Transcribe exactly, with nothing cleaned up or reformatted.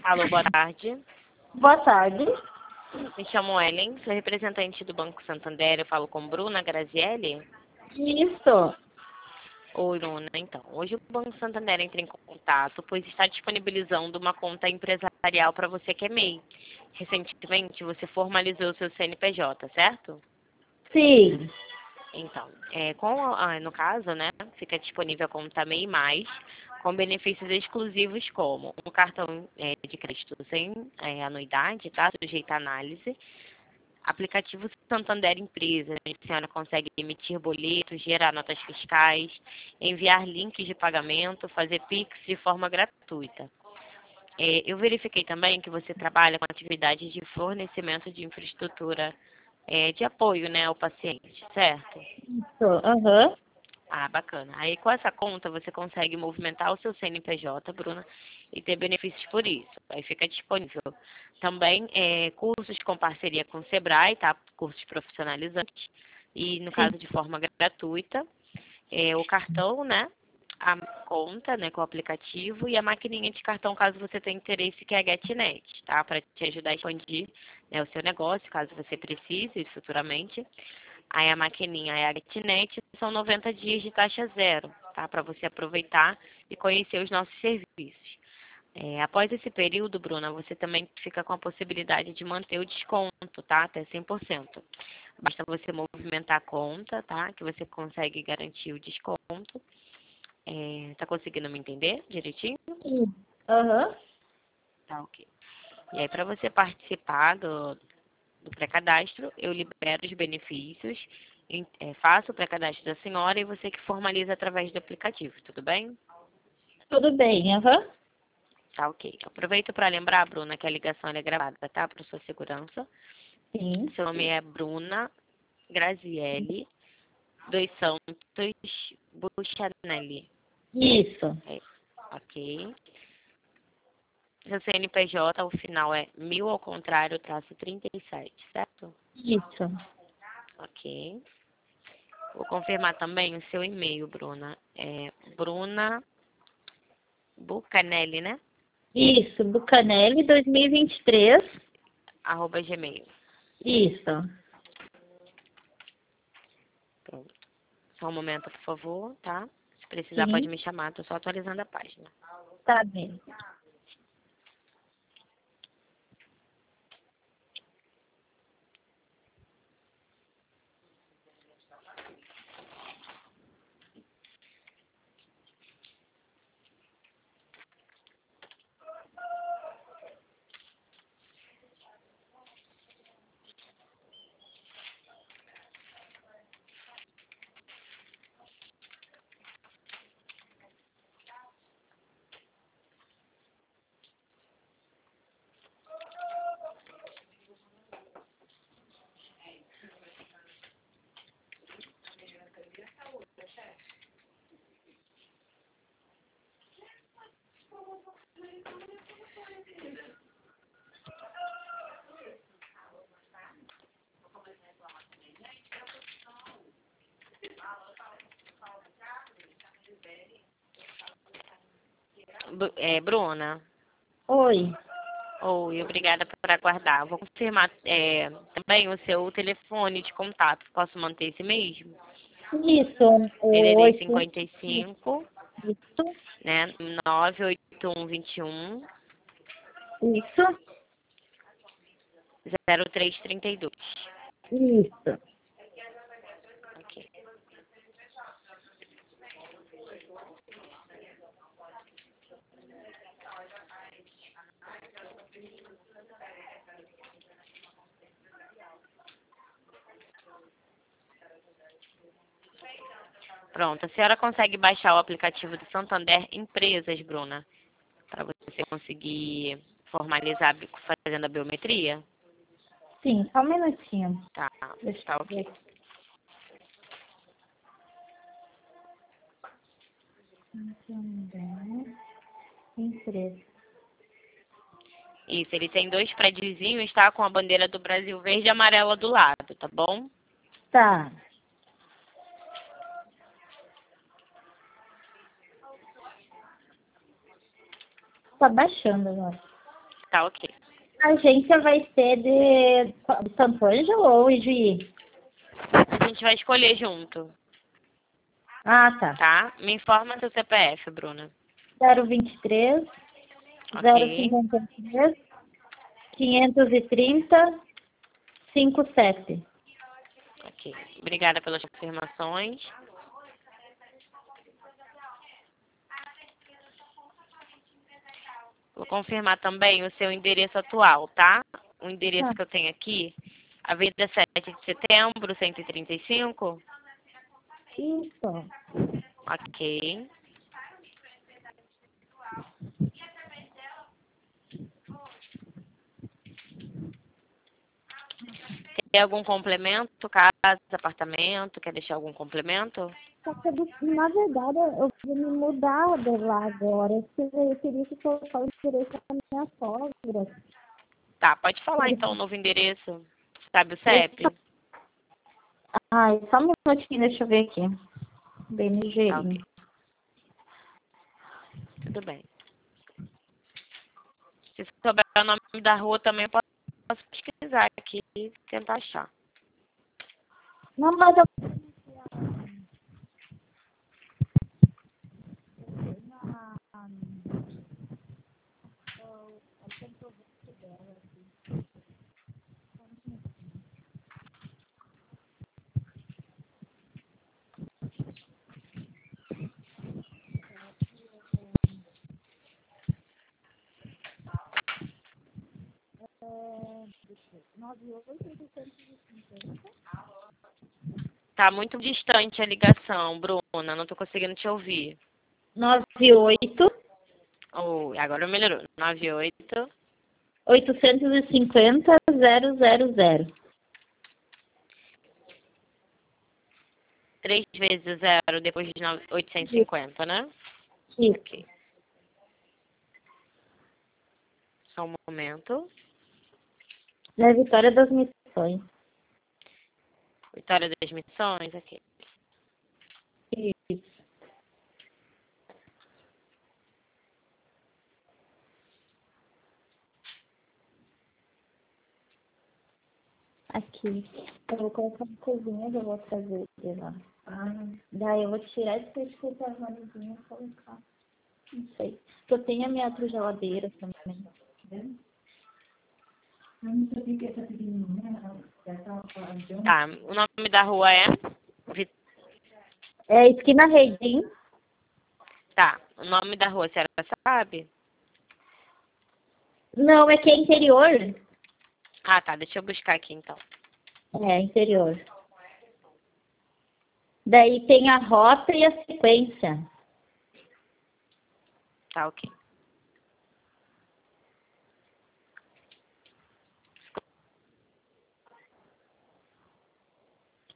Alô, boa tarde. Boa tarde. Me chamo Ellen, sou representante do Banco Santander. Eu falo com Bruna Grazielli. Isso. Oi, Bruna. Então, hoje o Banco Santander entra em contato, pois está disponibilizando uma conta empresarial para você que é M E I. Recentemente, você formalizou o seu C N P J, certo? Sim. Então, é, com, a- no caso, né, fica disponível a conta M E I Mais, com benefícios exclusivos como um cartão é, de crédito sem é, anuidade, tá? Sujeito à análise. Aplicativo Santander Empresa, onde a senhora consegue emitir boletos, gerar notas fiscais, enviar links de pagamento, fazer Pix de forma gratuita. É, eu verifiquei também que você trabalha com atividades de fornecimento de infraestrutura é, de apoio, né, ao paciente, certo? Isso. Aham. Ah, bacana. Aí com essa conta você consegue movimentar o seu C N P J, Bruna, e ter benefícios por isso. Aí fica disponível também é, cursos com parceria com o Sebrae, tá? Cursos profissionalizantes. E no Sim. caso de forma gratuita, é, o cartão, né? A conta, né, com o aplicativo e a maquininha de cartão, caso você tenha interesse, que é a GetNet, tá? Para te ajudar a expandir, né, o seu negócio, caso você precise futuramente. Aí a maquininha é a GetNet, são noventa dias de taxa zero, tá? Para você aproveitar e conhecer os nossos serviços. É, após esse período, Bruna, você também fica com a possibilidade de manter o desconto, tá? Até cem por cento. Basta você movimentar a conta, tá? Que você consegue garantir o desconto. É, tá conseguindo me entender direitinho? Sim. Aham. Tá, ok. E aí, para você participar do, do pré-cadastro, eu libero os benefícios, em- é, faço o pré-cadastro da senhora e você que formaliza através do aplicativo, tudo bem? Tudo bem. Aham. Tá, ok. Aproveito para lembrar, Bruna, que a ligação ela é gravada, tá? Para sua segurança. Sim. Seu nome é Bruna Grazielli dos Santos Buchanelli. Isso. É, ok. Seu C N P J, o final é mil ao contrário, traço trinta e sete, certo? Isso. Ok. Vou confirmar também o seu e-mail, Bruna. É Bruna Bucanelli, né? Isso. Bucanelli dois mil e vinte e três. Arroba Gmail. Isso. Pronto. Só um momento, por favor, tá? Se precisar, pode Sim. me chamar. Tô só atualizando a página. Tá bem. Bu- É, Bruna. Oi. Oi, obrigada por aguardar. Vou confirmar é, também o seu telefone de contato. Posso manter esse mesmo? Isso. DDD Oito. cinquenta e cinco, Isso. né? nove oito um dois um Isso. zero três trinta e dois. Isso. Ok. Pronto. A senhora consegue baixar o aplicativo do Santander Empresas, Bruna, para você conseguir formalizar bi- fazendo a biometria? Sim. Só um minutinho. Tá, Deixa tá eu ver ok. aqui. Santander. Empresa. Isso, ele tem dois prédiozinhos, tá? Com a bandeira do Brasil verde e amarela do lado, tá bom? Tá. Tá baixando agora. Tá ok. A agência vai ser de, de Santo Ângelo ou Ijuí? A gente vai escolher junto, Ah, tá. tá? Me informa seu C P F, Bruna. zero vinte e três, zero Ok. cinquenta e três, quinhentos e trinta, cinquenta e sete. Ok. Obrigada pelas confirmações. Vou confirmar também o seu endereço atual, tá? O endereço Ah, que eu tenho aqui, Avenida sete de Setembro, cento e trinta e cinco. isso. Ok. Tem algum complemento? Casa, apartamento? Quer deixar algum complemento? Só que, na verdade, eu vou me mudar de lá agora. Eu queria que colocar o endereço da minha sogra. Tá, pode falar então o novo endereço. Sabe o C E P? Ai, só um minutinho, deixa eu ver aqui. Bem Tá, ok. ligeirinho. Tudo bem. Se souber o nome da rua também, eu posso posso pesquisar aqui e tentar achar. Não, mas eu... Tá muito distante a ligação, Bruna. Não tô conseguindo te ouvir. nove oito, Oh, agora melhorou. nove oito. oitocentos e cinquenta, zero zero zero. Três vezes zero depois de nove- oitocentos e cinquenta, né? Isso. Ok. Só um momento. Na Vitória das Missões. Vitória das Missões, aqui. Isso. Aqui. Eu vou colocar uma coisinha que eu vou trazer de lá. Ah, daí eu vou tirar esse pescoço da varezinha e colocar. Não sei. Eu tenho a minha outra geladeira também. Tá, o nome da rua é? Vi- É esquina Redim. Tá, o nome da rua, a senhora sabe? Não, é que é interior. Ah, tá, deixa eu buscar aqui então. É, interior. Daí tem a rota e a sequência. Tá, ok.